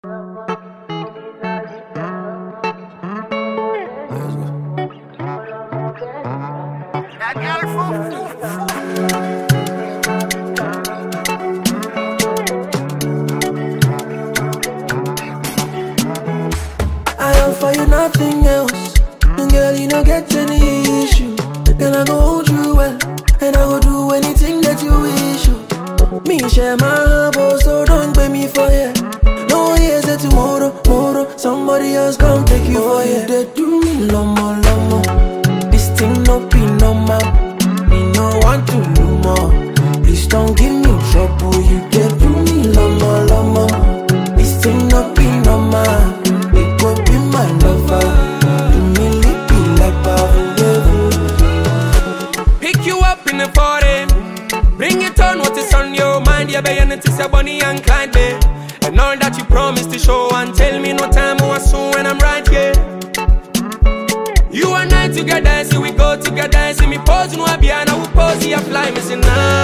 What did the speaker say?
I offer you nothing else, and girl, you don't get any issue. Then I go hold you well, and I go do anything that you wish you. Me share my heart, so don't pay me for it. No years that tomorrow, somebody else come take you for it. They do me lomo. This thing no be normal. Me no want to do more. Please don't give me trouble. You get do me lomo. This thing no be normal. It go be my lover. Do me lippy like Bavu. Pick you up in the foreign. Bring it on what is on your mind. Yeah, baby, it's a Bonnie and Clyde, babe. And all that you promised to show and tell me no time or soon when I'm right here. You and I together, see we go together. See me pose, no I be and I will pose, you fly me, say nah.